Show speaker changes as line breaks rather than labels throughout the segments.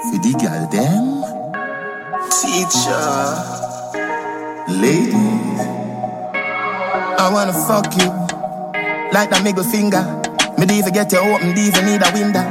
For the girl them,
Teacher,
ladies,
I wanna fuck you like that middle finger. Me even get you open, even need a window.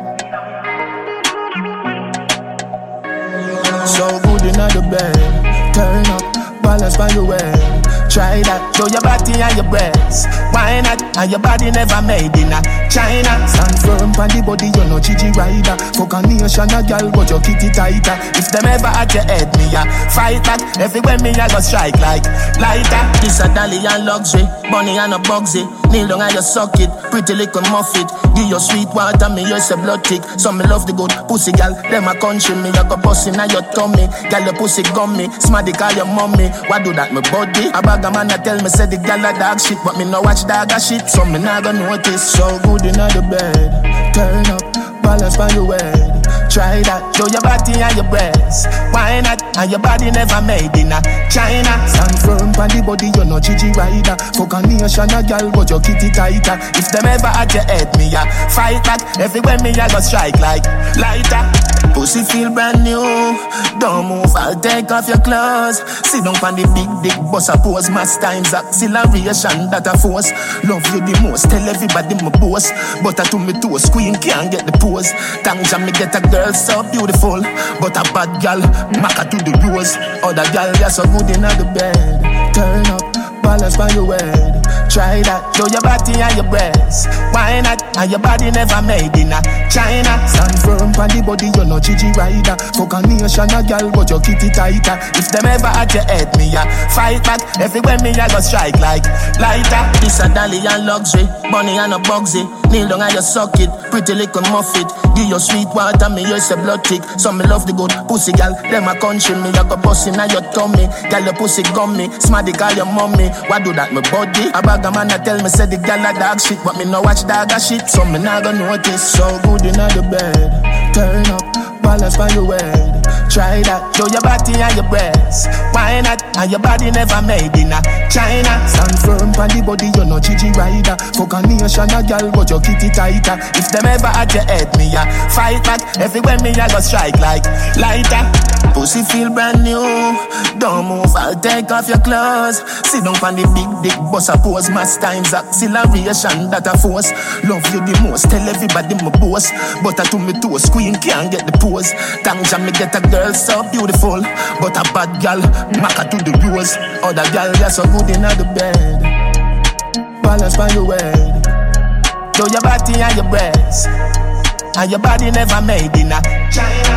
So good in the bed, turn up, balance by your way. Try that, show your body and your breasts. Why not? And your body never made in China. Stand firm on the body, you're no Gigi rider. Fuck a nation, a girl, but your kitty tighter. If them ever at your head, me a fight back. Everywhere me a go strike like lighter. This a dolly and luxury, bunny and a bugsy. Kneel down and you suck it, pretty little muffet. Give your sweet water, me you say blood tick. So me love the good pussy gal, them a country. Me a go bustin' at your tummy. Gal your pussy gummy, smarty call your mommy. Why do that, my body? A bag of man a tell me say the gal a dog shit, but me no watch dog a shit, so me not gonna notice. So good in the bed, turn up, balance by your head. Try that, show your body and your breasts. Why not? And your body never made in China. Stand firm on the body, you're no Gigi rider. Fuck a nation, a girl, but your kitty tighter. If them ever at your head, me a fight back. Everywhere me a go strike like lighter. Pussy feel brand new. Don't move, I'll take off your clothes. Sit down on the big dick, bust a pose. Mass times acceleration that a force. Love you the most, tell everybody my boss. But to me toes, queen can't get the pose. Thanks me get a girl so beautiful, but a bad girl, maca to the rose. Other girl, you're so good in the bed. Turn up, balance by your head. Try that, show your body and your breasts. Why not? And your body never made in China. Stand firm on the body, you're no Gigi rider. Fuck a nation, a girl, but your kitty tighter. If them ever at your head, me a fight back. Everywhere me a go strike like lighter. This a dolly and luxury, bunny and a bugsy. Kneel down and you suck it, pretty little muffet. Give your sweet water, me you say blood tick. So me love the good pussy gal, them a country. Me a go bustin' at your tummy. Gal your pussy gummy, smarty call your mommy. Why do that, my body? A bag of man a tell me say the gal a dog shit, but me no watch dog a shit, so me not gonna notice. So good in the bed, turn up, balance by your head. Try that, show your body and your breasts. Why not? And your body never made in China. Stand firm on the body, you're no Gigi rider. Fuck a nation, a girl, but your kitty tighter. If them ever at your head, me a fight back. Everywhere me a go strike like lighter. Pussy feel brand new. Don't move, I'll take off your clothes. Sit down on the big dick, bust a pose. Mass times acceleration that a force. Love you the most, tell everybody my boss. But to me toes, queen can't get the pose. Thanks me get a girl so beautiful, but a bad girl, maca to the rose. Other girl, you're so good in the bed. Balance by your head. Show your body and your breasts. And your body never made in China.